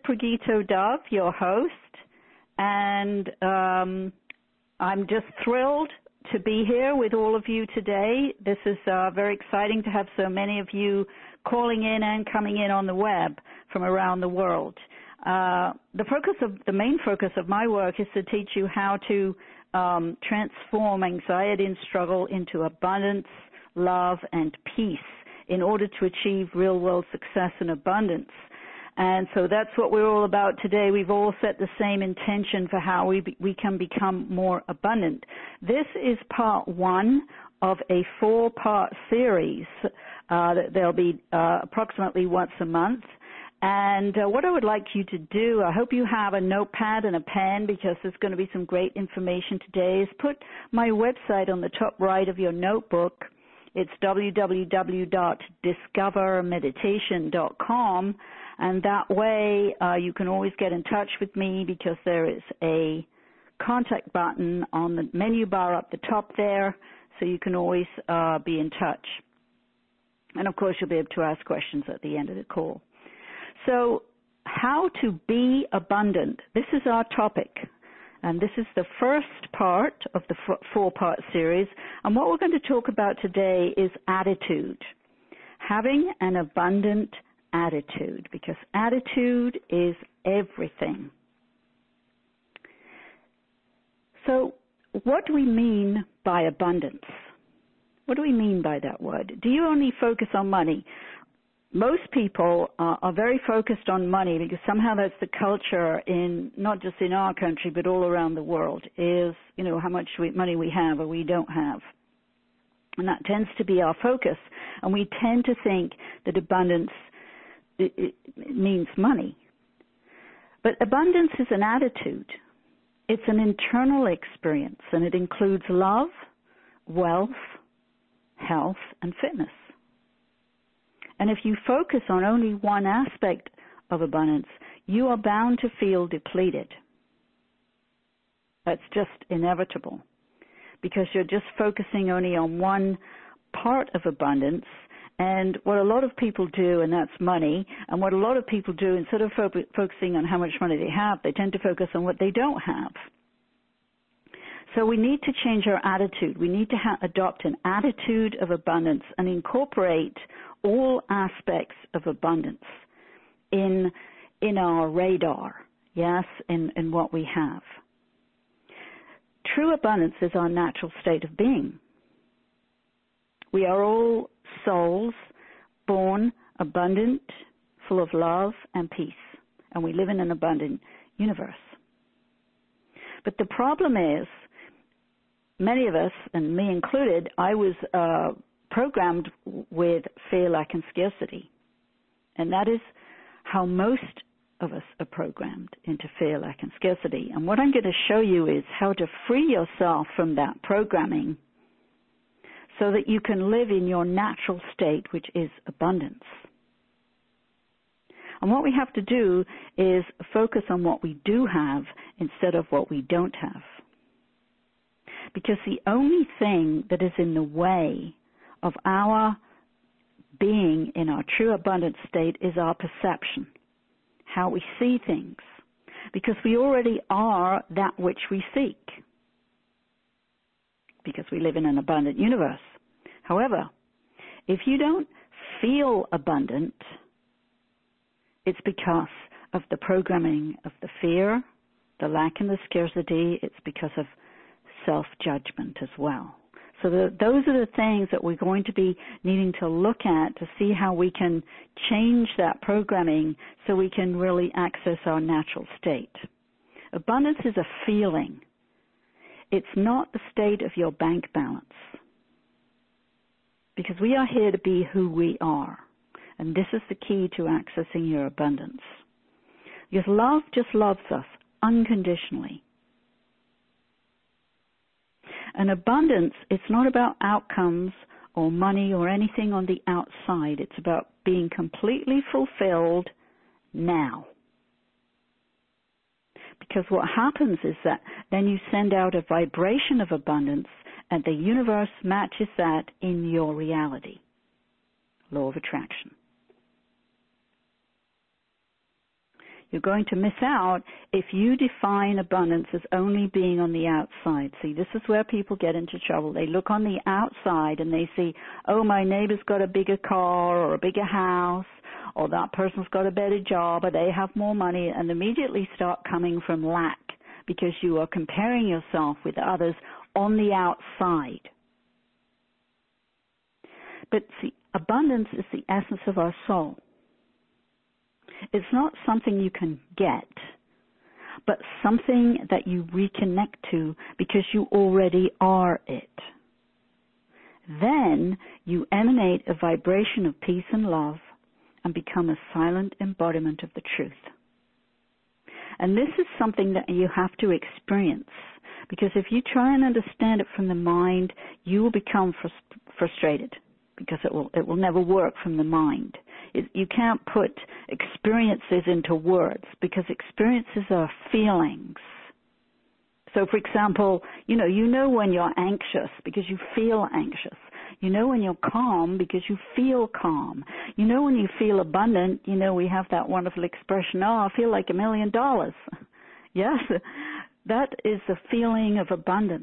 Pragito Dove, your host, and I'm just thrilled to be here with all of you today. This is very exciting to have so many of you calling in and coming in on the web from around the world. The main focus of my work is to teach you how to transform anxiety and struggle into abundance, love, and peace in order to achieve real-world success and abundance. And so that's what we're all about today. We've all set the same intention for how we can become more abundant. This is part one of a 4-part series that there'll be approximately once a month. And what I would like you to do, I hope you have a notepad and a pen because there's going to be some great information today, is put my website on the top right of your notebook. It's www.discovermeditation.com. And that way you can always get in touch with me because there is a contact button on the menu bar up the top there, so you can always be in touch. And, of course, you'll be able to ask questions at the end of the call. So how to be abundant. This is our topic. And this is the first part of the 4-part series. And what we're going to talk about today is attitude. Having an abundant attitude, because attitude is everything. So what do we mean by abundance? What do we mean by that word? Do you only focus on money? Most people are very focused on money because somehow that's the culture in not just in our country but all around the world is, how much money we have or we don't have. And that tends to be our focus. And we tend to think that abundance it means money. But abundance is an attitude. It's an internal experience, and it includes love, wealth, health, and fitness. And if you focus on only one aspect of abundance, you are bound to feel depleted. That's just inevitable because you're just focusing only on one part of abundance. And what a lot of people do, and that's money, and what a lot of people do, instead of focusing on how much money they have, they tend to focus on what they don't have. So we need to change our attitude. We need to adopt an attitude of abundance and incorporate all aspects of abundance in our radar, yes, in what we have. True abundance is our natural state of being. We are all souls born abundant, full of love and peace, and we live in an abundant universe. But the problem is, many of us, and me included, I was programmed with fear, lack, and scarcity. And that is how most of us are programmed, into fear, lack, and scarcity. And what I'm going to show you is how to free yourself from that programming so that you can live in your natural state, which is abundance. And what we have to do is focus on what we do have instead of what we don't have. Because the only thing that is in the way of our being in our true abundant state is our perception, how we see things. Because we already are that which we seek. Because we live in an abundant universe. However, if you don't feel abundant, it's because of the programming of the fear, the lack and the scarcity. It's because of self-judgment as well. So those are the things that we're going to be needing to look at to see how we can change that programming so we can really access our natural state. Abundance is a feeling. It's not the state of your bank balance. Because we are here to be who we are. And this is the key to accessing your abundance. Because love just loves us unconditionally. And abundance, it's not about outcomes or money or anything on the outside. It's about being completely fulfilled now. Because what happens is that then you send out a vibration of abundance and the universe matches that in your reality. Law of attraction. You're going to miss out if you define abundance as only being on the outside. See, this is where people get into trouble. They look on the outside and they see, oh, my neighbor's got a bigger car or a bigger house, or that person's got a better job, or they have more money, and immediately start coming from lack because you are comparing yourself with others on the outside. But see, abundance is the essence of our soul. It's not something you can get, but something that you reconnect to because you already are it. Then you emanate a vibration of peace and love and become a silent embodiment of the truth. And this is something that you have to experience, because if you try and understand it from the mind, you will become frustrated, because it will never work from the mind. You can't put experiences into words, because experiences are feelings. So, for example, you know when you're anxious because you feel anxious. You know when you're calm because you feel calm. You know when you feel abundant, we have that wonderful expression, oh, I feel like $1 million. Yes, that is the feeling of abundance.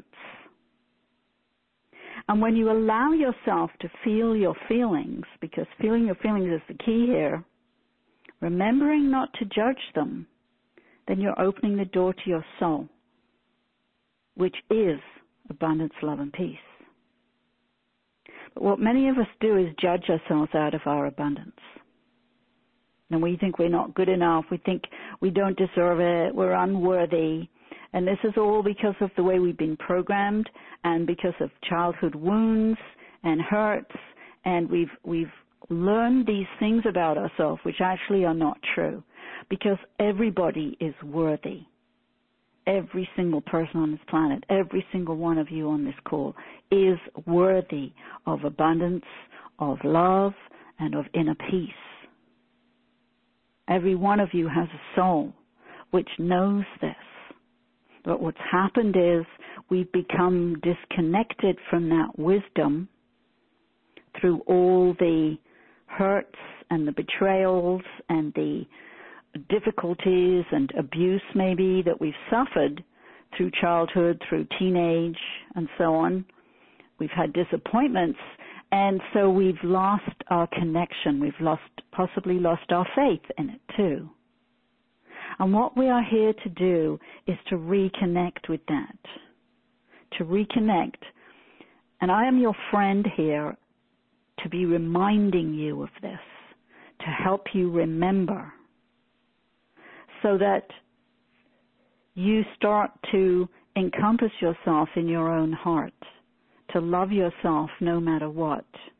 And when you allow yourself to feel your feelings, because feeling your feelings is the key here, remembering not to judge them, then you're opening the door to your soul, which is abundance, love, and peace. But what many of us do is judge ourselves out of our abundance. And we think we're not good enough. We think we don't deserve it. We're unworthy. And this is all because of the way we've been programmed and because of childhood wounds and hurts. And we've learned these things about ourselves which actually are not true, because everybody is worthy. Every single person on this planet, every single one of you on this call is worthy of abundance, of love, and of inner peace. Every one of you has a soul which knows this. But what's happened is we've become disconnected from that wisdom through all the hurts and the betrayals and the difficulties and abuse maybe that we've suffered through childhood, through teenage, and so on. We've had disappointments, and so we've lost our connection. We've possibly lost our faith in it too. And what we are here to do is to reconnect with that, to reconnect. And I am your friend here to be reminding you of this, to help you remember, so that you start to encompass yourself in your own heart, to love yourself no matter what,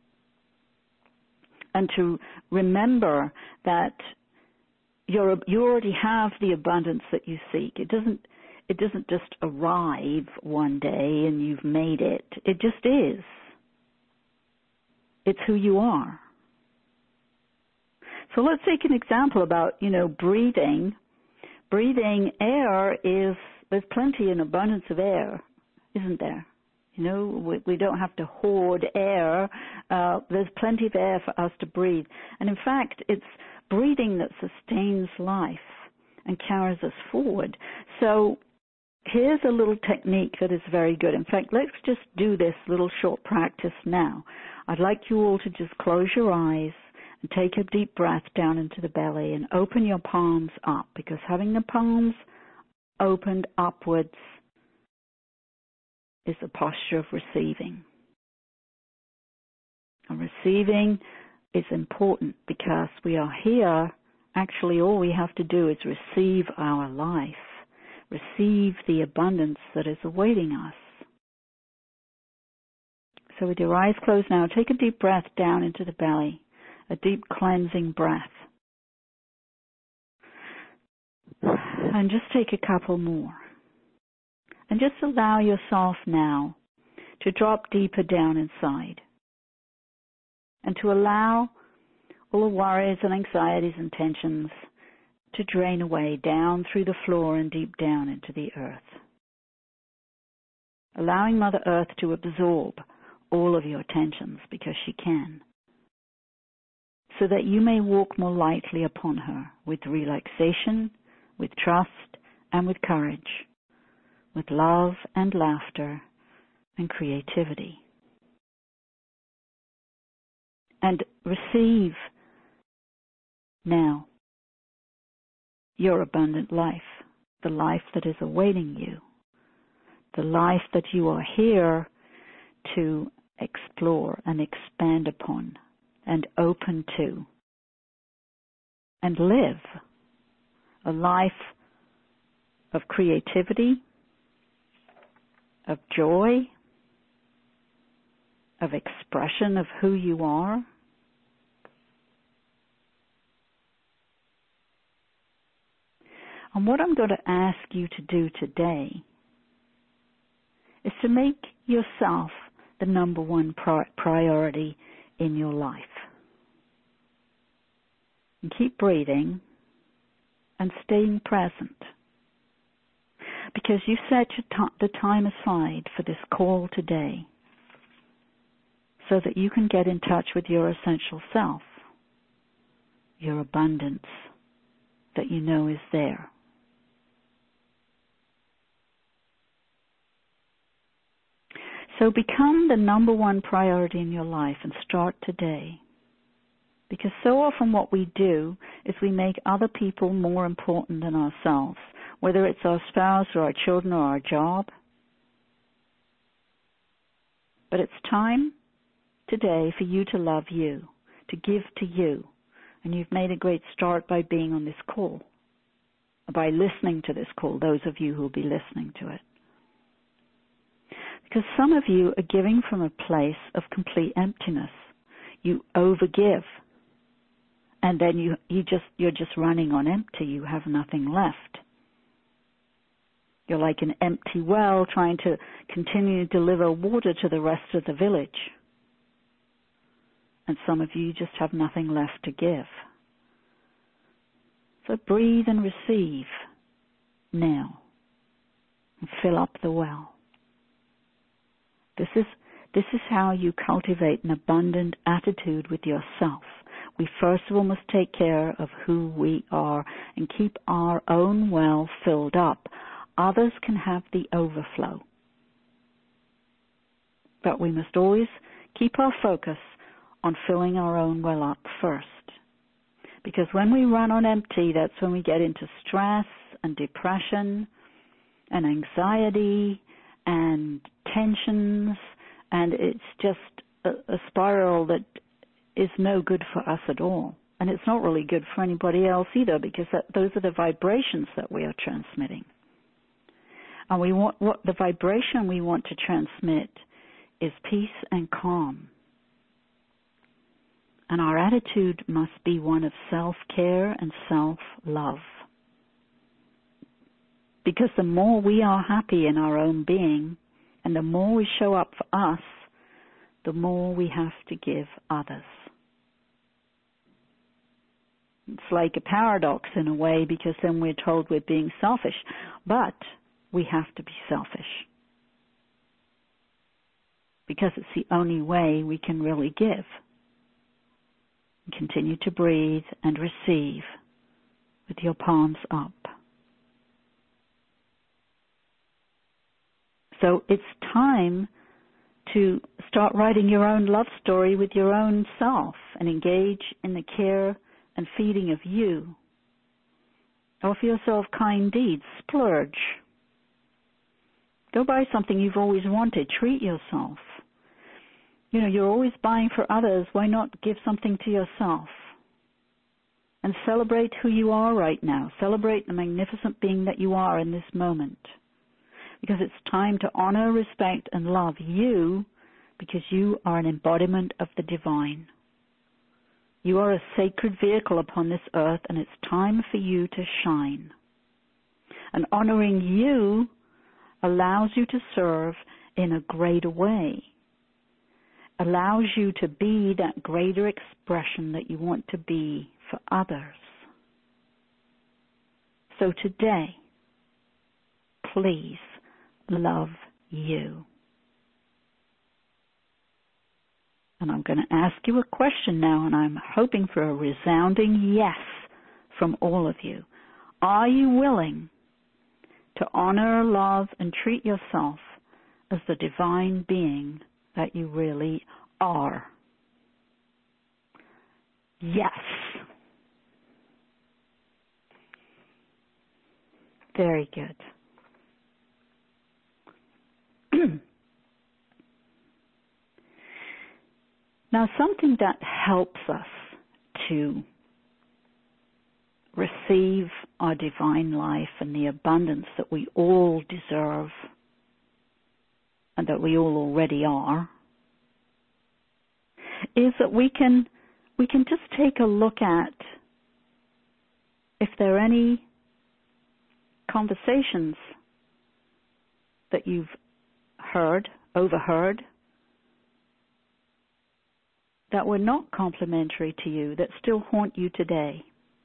and to remember that you already have the abundance that you seek. It doesn't just arrive one day and you've made it. It just is. It's who you are. So let's take an example about, breathing. Breathing air there's plenty and abundance of air, isn't there? We don't have to hoard air. There's plenty of air for us to breathe. And in fact, it's breathing that sustains life and carries us forward. So here's a little technique that is very good. In fact, let's just do this little short practice now. I'd like you all to just close your eyes and take a deep breath down into the belly and open your palms up, because having the palms opened upwards is a posture of receiving. And receiving is important because we are here. Actually, all we have to do is receive our life, receive the abundance that is awaiting us. So with your eyes closed now, take a deep breath down into the belly, a deep cleansing breath. And just take a couple more. And just allow yourself now to drop deeper down inside, and to allow all the worries and anxieties and tensions to drain away down through the floor and deep down into the earth. Allowing Mother Earth to absorb all of your tensions, because she can. so that you may walk more lightly upon her with relaxation, with trust, and with courage, with love and laughter and creativity. And receive now your abundant life, the life that is awaiting you, the life that you are here to explore and expand upon and open to and live a life of creativity, of joy, of expression of who you are. And what I'm going to ask you to do today is to make yourself the number one priority in your life. And keep breathing and staying present. Because you set the time aside for this call today so that you can get in touch with your essential self, your abundance that you know is there. So become the number one priority in your life and start today. Because so often what we do is we make other people more important than ourselves, whether it's our spouse or our children or our job. But it's time today for you to love you, to give to you. And you've made a great start by being on this call, by listening to this call, those of you who will be listening to it. Because some of you are giving from a place of complete emptiness. You overgive. And then you're just running on empty. You have nothing left. You're like an empty well trying to continue to deliver water to the rest of the village. And some of you just have nothing left to give. So breathe and receive now. And fill up the well. This is how you cultivate an abundant attitude with yourself. We first of all must take care of who we are and keep our own well filled up. Others can have the overflow. But we must always keep our focus on filling our own well up first. Because when we run on empty, that's when we get into stress and depression and anxiety and tensions, and it's just a spiral that is no good for us at all. And it's not really good for anybody else either, because those are the vibrations that we are transmitting. And what the vibration we want to transmit is peace and calm. And our attitude must be one of self-care and self-love. Because the more we are happy in our own being, and the more we show up for us, the more we have to give others. It's like a paradox in a way, because then we're told we're being selfish. But we have to be selfish. Because it's the only way we can really give. Continue to breathe and receive with your palms up. So it's time to start writing your own love story with your own self and engage in the care and feeding of you. Offer yourself kind deeds. Splurge. Go buy something you've always wanted. Treat yourself. You know, you're always buying for others. Why not give something to yourself? And celebrate who you are right now. Celebrate the magnificent being that you are in this moment. Because it's time to honor, respect, and love you, because you are an embodiment of the divine. You are a sacred vehicle upon this earth, and it's time for you to shine. And honoring you allows you to serve in a greater way. Allows you to be that greater expression that you want to be for others. So today, please love you. And I'm going to ask you a question now, and I'm hoping for a resounding yes from all of you. Are you willing to honor, love, and treat yourself as the divine being that you really are? Yes. Very good. Now, something that helps us to receive our divine life and the abundance that we all deserve and that we all already are is that we can just take a look at if there are any conversations that you've overheard, that were not complimentary to you, that still haunt you today.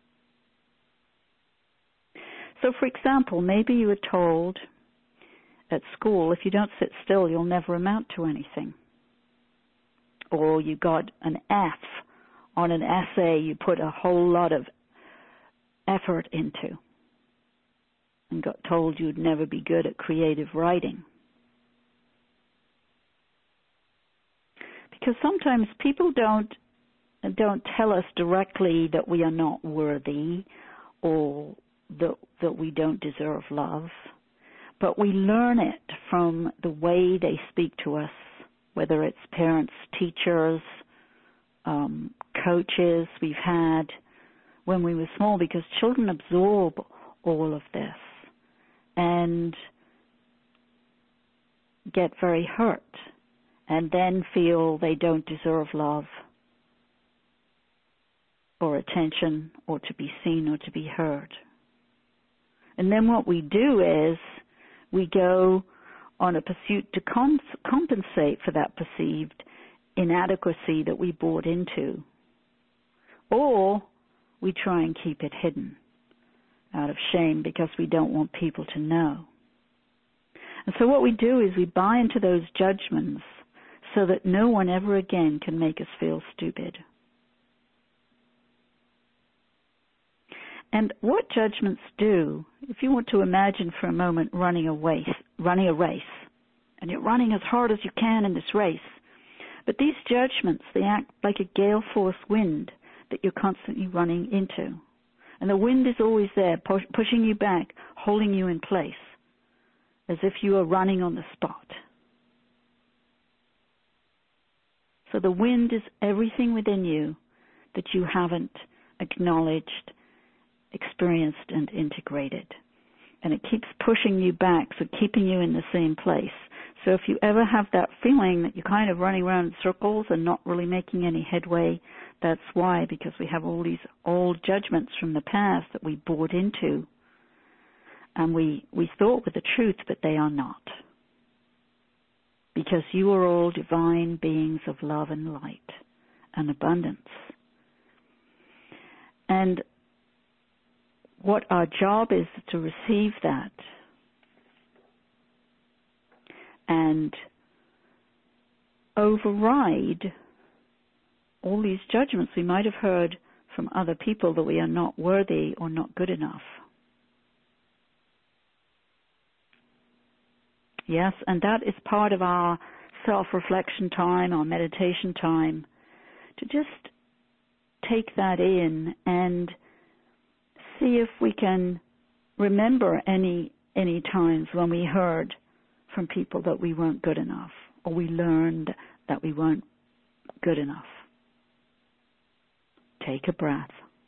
So, for example, maybe you were told at school, if you don't sit still, you'll never amount to anything. Or you got an F on an essay you put a whole lot of effort into and got told you'd never be good at creative writing. Because sometimes people don't tell us directly that we are not worthy or that we don't deserve love, but we learn it from the way they speak to us, whether it's parents, teachers, coaches we've had when we were small, because children absorb all of this and get very hurt and then feel they don't deserve love or attention or to be seen or to be heard. And then what we do is we go on a pursuit to compensate for that perceived inadequacy that we bought into. Or we try and keep it hidden out of shame because we don't want people to know. And so what we do is we buy into those judgments so that no one ever again can make us feel stupid. And what judgments do, if you want to imagine for a moment running a race, and you're running as hard as you can in this race, but these judgments, they act like a gale force wind that you're constantly running into. And the wind is always there, pushing you back, holding you in place, as if you are running on the spot. So the wind is everything within you that you haven't acknowledged, experienced, and integrated. And it keeps pushing you back, so keeping you in the same place. So if you ever have that feeling that you're kind of running around in circles and not really making any headway, that's why, because we have all these old judgments from the past that we bought into, and we thought were the truth, but they are not. Because you are all divine beings of love and light and abundance. And what our job is to receive that and override all these judgments we might have heard from other people that we are not worthy or not good enough. Yes, and that is part of our self-reflection time, our meditation time, to just take that in and see if we can remember any times when we heard from people that we weren't good enough, or we learned that we weren't good enough. Take a breath.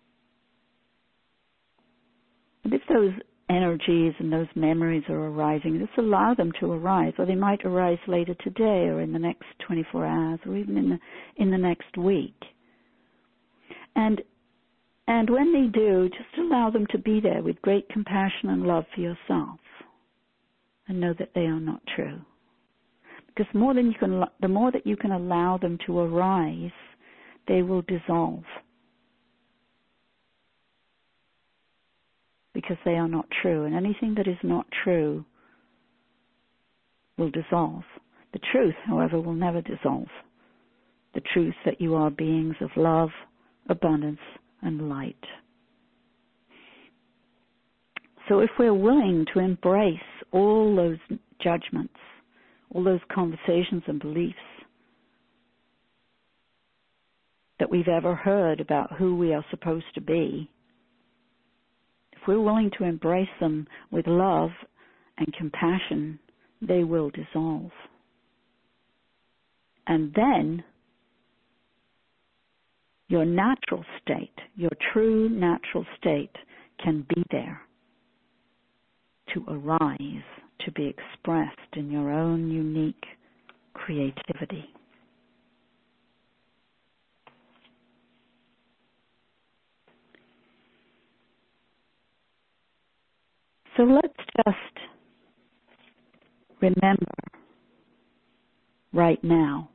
And if those energies and those memories are arising, just allow them to arise, or they might arise later today or in the next 24 hours or even in the next week. And when they do, just allow them to be there with great compassion and love for yourself, and know that they are not true. Because the more that you can allow them to arise, they will dissolve. Because they are not true, and anything that is not true will dissolve. The truth, however, will never dissolve. the truth that you are beings of love, abundance, and light. So if we're willing to embrace all those judgments, all those conversations and beliefs that we've ever heard about who we are supposed to be, if we're willing to embrace them with love and compassion, they will dissolve. And then your natural state, your true natural state, can be there to arise, to be expressed in your own unique creativity. So let's just remember right now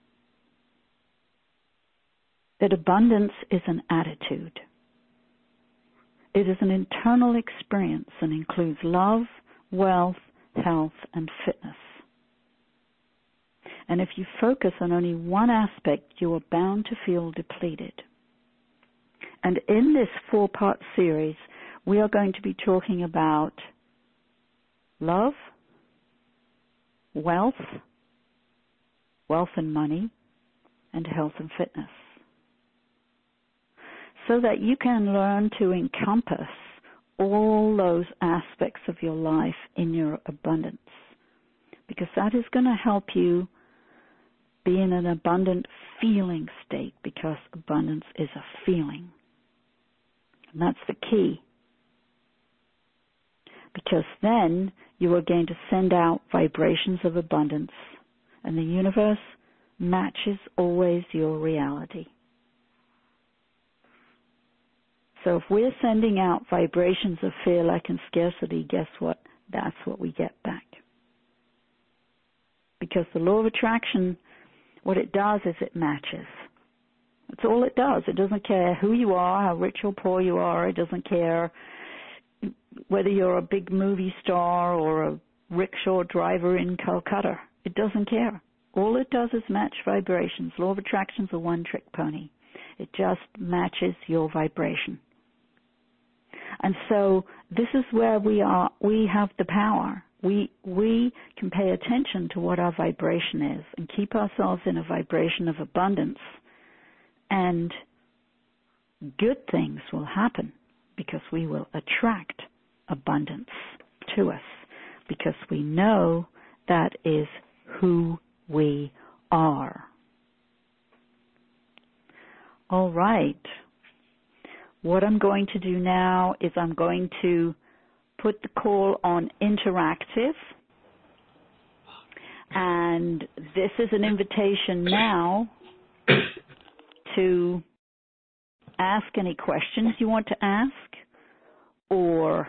that abundance is an attitude. It is an internal experience and includes love, wealth, health, and fitness. And if you focus on only one aspect, you are bound to feel depleted. And in this 4-part series, we are going to be talking about love, wealth and money, and health and fitness, so that you can learn to encompass all those aspects of your life in your abundance, because that is going to help you be in an abundant feeling state, because abundance is a feeling. And that's the key, because then you are going to send out vibrations of abundance, and the universe matches always your reality. So if we're sending out vibrations of fear, lack, and scarcity, guess what? That's what we get back. Because the law of attraction, what it does is it matches. That's all it does. It doesn't care who you are, how rich or poor you are. It doesn't care whether you're a big movie star or a rickshaw driver in Calcutta. It doesn't care. All it does is match vibrations. Law of attraction's a one-trick pony. It just matches your vibration. And so this is where we are. We have the power. We can pay attention to what our vibration is and keep ourselves in a vibration of abundance, and good things will happen, because we will attract abundance to us, because we know that is who we are. All right. What I'm going to do now is I'm going to put the call on interactive. And this is an invitation now to ask any questions you want to ask, or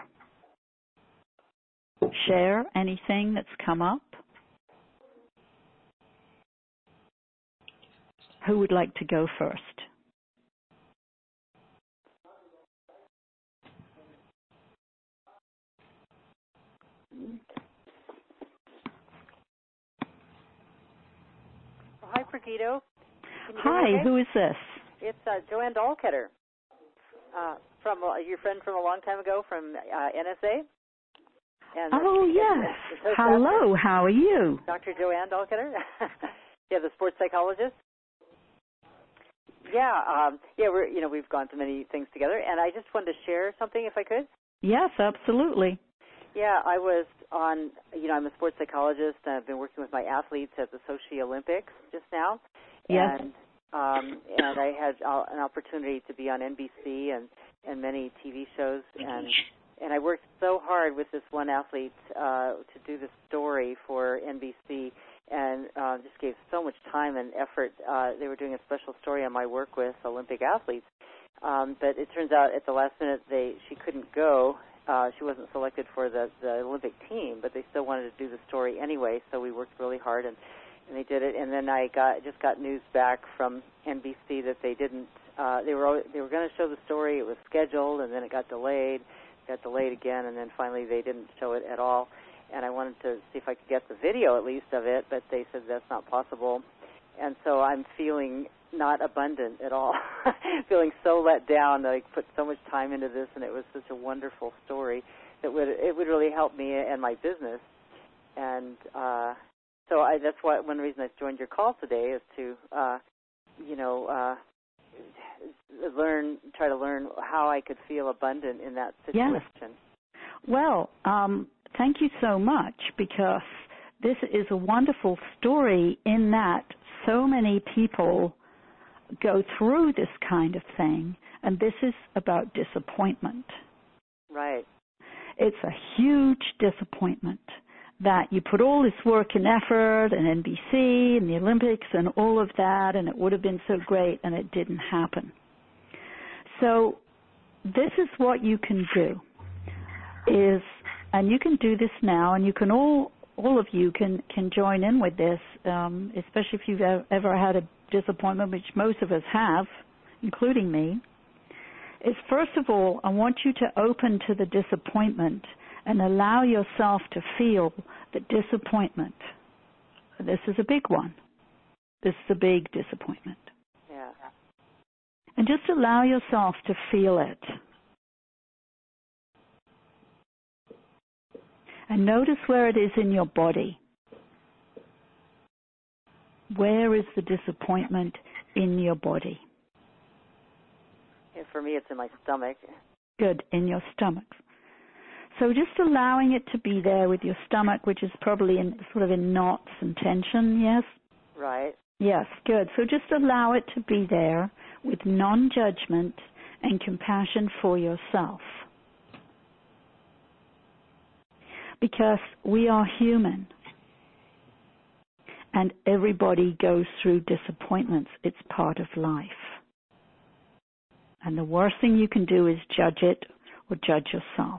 share anything that's come up. Who would like to go first? Hi, Brigido. Hi, who is this? It's Joanne Dahlketter, from your friend from a long time ago from NSA. And oh, yes. Hello, how are you? Dr. Joanne Dahlketter. Yeah, the sports psychologist. Yeah, we've gone to many things together, and I just wanted to share something, if I could. Yes, absolutely. Yeah, I was on, I'm a sports psychologist, and I've been working with my athletes at the Sochi Olympics just now. Yes. And I had an opportunity to be on NBC and many TV shows, and I worked so hard with this one athlete to do the story for NBC, and just gave so much time and effort. They were doing a special story on my work with Olympic athletes, but it turns out at the last minute she couldn't go. She wasn't selected for the Olympic team, but they still wanted to do the story anyway, so we worked really hard, and they did it. And then I just got news back from NBC that they didn't. They were going to show the story. It was scheduled, and then it got delayed. Got delayed again, and then finally they didn't show it at all. And I wanted to see if I could get the video at least of it, but they said that's not possible. and so I'm feeling not abundant at all, feeling so let down that I put so much time into this, and it was such a wonderful story that it would really help me and my business. And so that's why one reason I joined your call today is to, try to learn how I could feel abundant in that situation. Yes. Well, thank you so much, because this is a wonderful story in that so many people go through this kind of thing, and this is about disappointment. Right. It's a huge disappointment that you put all this work and effort and NBC and the Olympics and all of that, and it would have been so great, and it didn't happen. So this is what you can do, and you can do this now, and you can all of you can join in with this, especially if you've ever had a disappointment, which most of us have, including me, is first of all, I want you to open to the disappointment and allow yourself to feel the disappointment. This is a big one. This is a big disappointment. Yeah. And just allow yourself to feel it. And notice where it is in your body. Where is the disappointment in your body? Yeah, for me, it's in my stomach. Good, in your stomach. So just allowing it to be there with your stomach, which is probably in knots and tension, yes? Right. Yes, good. So just allow it to be there with non-judgment and compassion for yourself. Because we are human, and everybody goes through disappointments. It's part of life. And the worst thing you can do is judge it or judge yourself.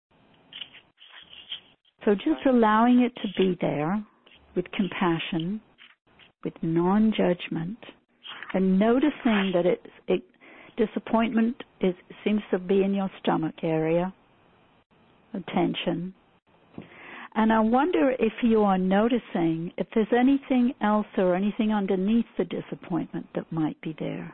So just allowing it to be there with compassion, with non-judgment, and noticing that disappointment seems to be in your stomach area, tension. And I wonder if you are noticing if there's anything else or anything underneath the disappointment that might be there.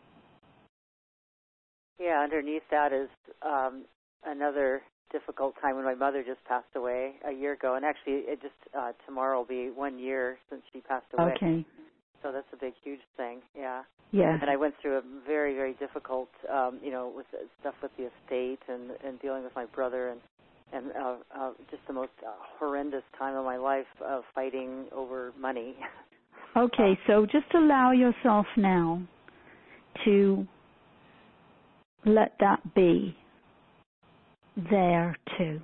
Yeah, underneath that is another difficult time when my mother just passed away a year ago. And actually, it just tomorrow will be 1 year since she passed away. Okay. So that's a big, huge thing, yeah. Yes. And I went through a very, very difficult, with stuff with the estate and dealing with my brother and just the most horrendous time of my life of fighting over money. Okay, so just allow yourself now to let that be there too.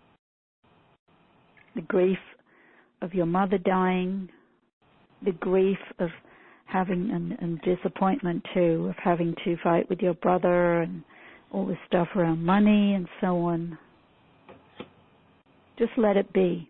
The grief of your mother dying, the grief of having and disappointment too, of having to fight with your brother and all this stuff around money and so on. Just let it be.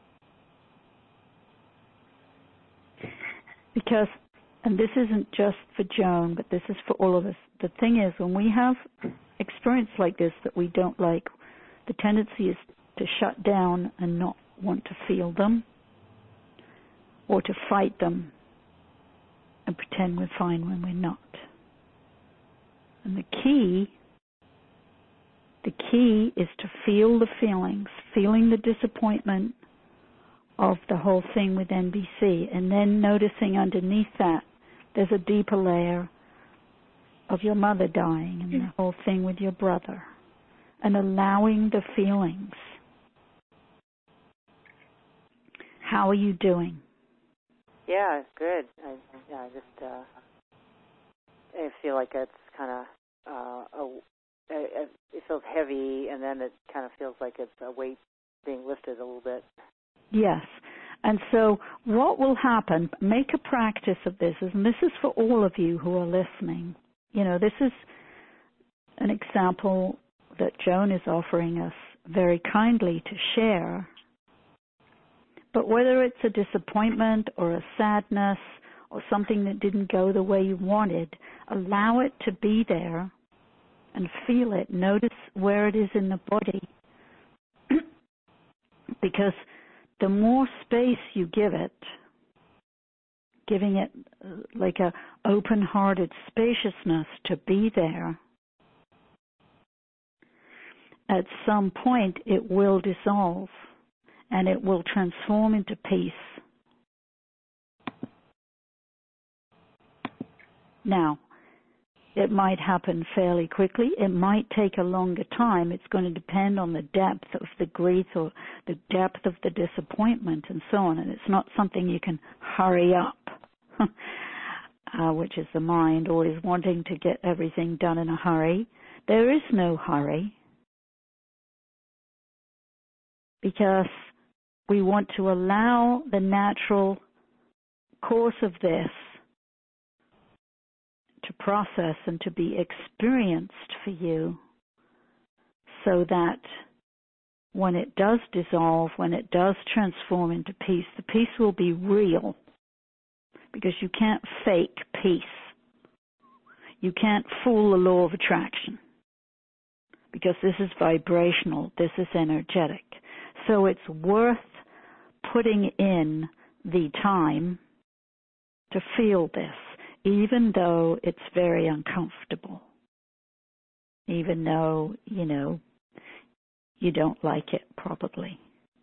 Because, and this isn't just for Joan, but this is for all of us. The thing is, when we have experience like this that we don't like, the tendency is to shut down and not want to feel them, or to fight them and pretend we're fine when we're not. And the key is to feel the feelings, feeling the disappointment of the whole thing with NBC, and then noticing underneath that there's a deeper layer of your mother dying and the whole thing with your brother, and allowing the feelings. How are you doing? Yeah, good. I feel like it's kind of it feels heavy, and then it kind of feels like it's a weight being lifted a little bit. Yes. And so what will happen, make a practice of this, and this is for all of you who are listening. You know, this is an example that Joan is offering us very kindly to share. But whether it's a disappointment or a sadness or something that didn't go the way you wanted, allow it to be there and feel it. Notice where it is in the body. Because the more space you give it, giving it like a open-hearted spaciousness to be there, at some point it will dissolve and it will transform into peace. Now, it might happen fairly quickly. It might take a longer time. It's going to depend on the depth of the grief or the depth of the disappointment and so on. And it's not something you can hurry up, which is the mind always wanting to get everything done in a hurry. There is no hurry because we want to allow the natural course of this to process and to be experienced for you, so that when it does dissolve, when it does transform into peace, the peace will be real, because you can't fake peace. You can't fool the law of attraction, because this is vibrational, this is energetic. So it's worth putting in the time to feel this, even though it's very uncomfortable, even though, you don't like it probably.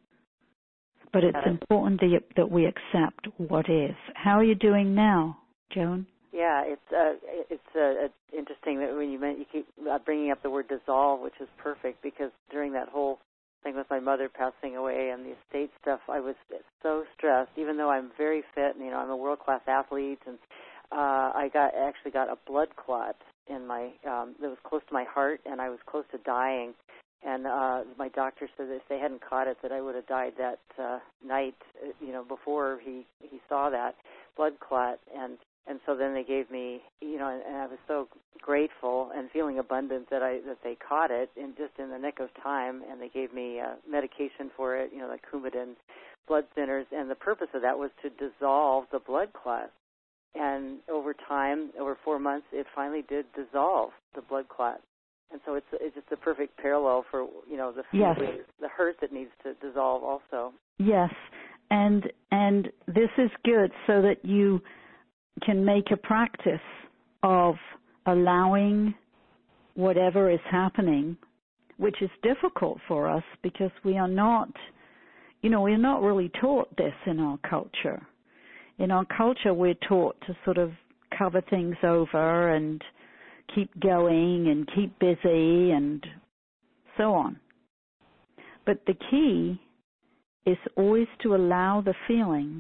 But it's important that we accept what is. How are you doing now, Joan? Yeah, it's interesting that when you keep bringing up the word dissolve, which is perfect, because during that whole thing with my mother passing away and the estate stuff, I was so stressed, even though I'm very fit and, I'm a world-class athlete, and I actually got a blood clot in my that was close to my heart, and I was close to dying. And my doctor said that if they hadn't caught it, that I would have died that night, before he saw that blood clot. And so then they gave me, and I was so grateful and feeling abundant that they caught it just in the nick of time, and they gave me medication for it, like Coumadin blood thinners, and the purpose of that was to dissolve the blood clot. And over time, over 4 months, it finally did dissolve the blood clot. And so it's just a perfect parallel for, the feeling, yes, the hurt that needs to dissolve also. Yes, and this is good so that you can make a practice of allowing whatever is happening, which is difficult for us because we are not, we're not really taught this in our culture. In our culture, we're taught to sort of cover things over and keep going and keep busy and so on. But the key is always to allow the feelings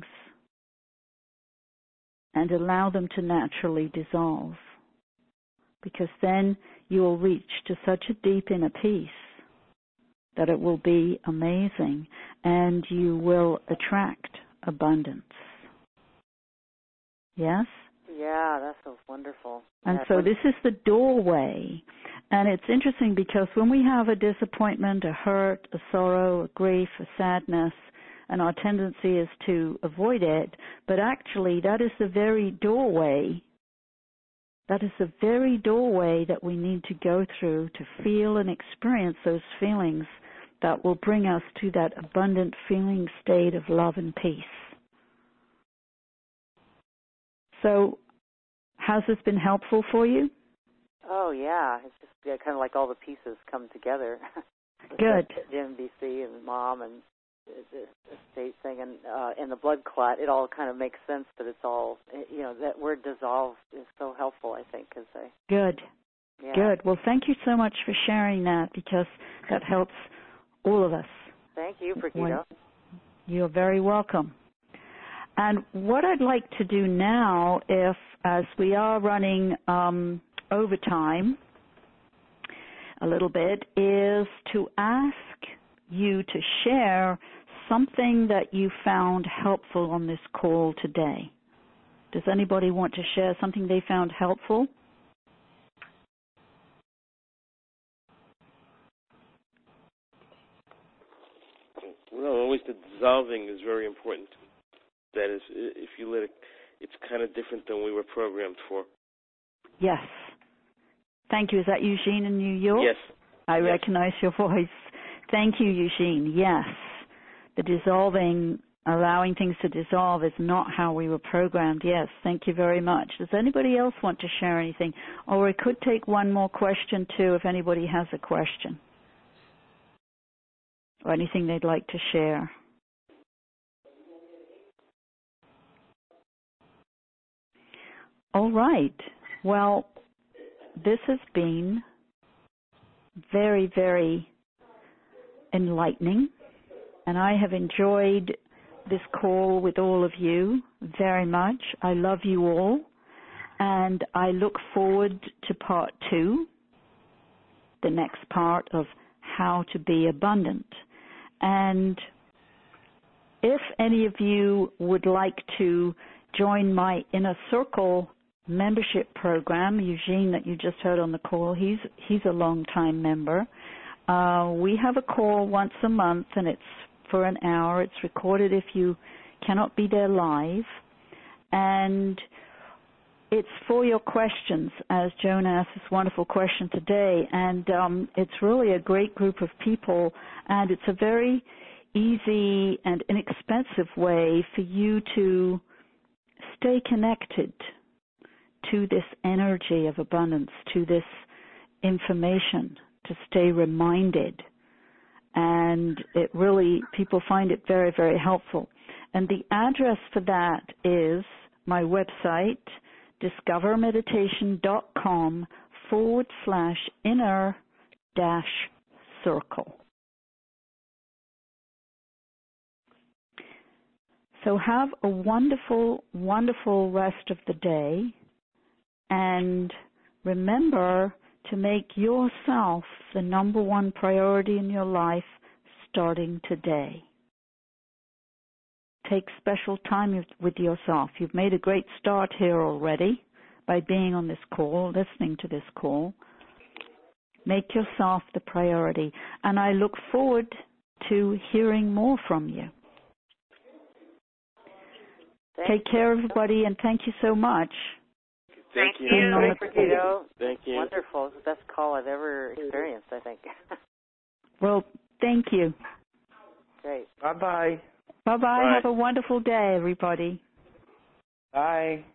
and allow them to naturally dissolve, because then you will reach to such a deep inner peace that it will be amazing and you will attract abundance. Yes? Yeah, that sounds wonderful. And so this is the doorway. And it's interesting because when we have a disappointment, a hurt, a sorrow, a grief, a sadness, and our tendency is to avoid it, but actually that is the very doorway. That is the very doorway that we need to go through to feel and experience those feelings that will bring us to that abundant feeling state of love and peace. So, has this been helpful for you? Oh, yeah. It's just kind of like all the pieces come together. Good. The NBC and Mom and the estate thing and the blood clot, it all kind of makes sense that it's all, that word dissolve is so helpful, I think. Good. Yeah. Good. Well, thank you so much for sharing that, because that helps all of us. Thank you, Brigitte. You're very welcome. And what I'd like to do now, as we are running overtime a little bit, is to ask you to share something that you found helpful on this call today. Does anybody want to share something they found helpful? Well, always the dissolving is very important. That is, if you let it, it's kind of different than we were programmed for. Yes. Thank you. Is that Eugene in New York? Yes. I recognize your voice. Thank you, Eugene. Yes. The dissolving allowing things to dissolve is not how we were programmed. Yes, thank you very much. Does anybody else want to share anything? Or we could take one more question, too, if anybody has a question or anything they'd like to share. All right. Well, this has been very, very enlightening, and I have enjoyed this call with all of you very much. I love you all, and I look forward to part 2, the next part of how to be abundant. And if any of you would like to join my Inner Circle membership program, Eugene that you just heard on the call, he's a long-time member. We have a call once a month, and it's for an hour. It's recorded if you cannot be there live. And it's for your questions, as Joan asked this wonderful question today. And it's really a great group of people, and it's a very easy and inexpensive way for you to stay connected to this energy of abundance, to this information, to stay reminded. And it really, people find it very, very helpful. And the address for that is my website, discovermeditation.com/inner-circle. So have a wonderful, wonderful rest of the day. And remember to make yourself the number one priority in your life starting today. Take special time with yourself. You've made a great start here already by being on this call, listening to this call. Make yourself the priority. And I look forward to hearing more from you. Take care, everybody, and thank you so much. Thank you. Thank you. Wonderful. It's the best call I've ever experienced, I think. Well, thank you. Great. Bye-bye. Bye-bye. Have a wonderful day, everybody. Bye.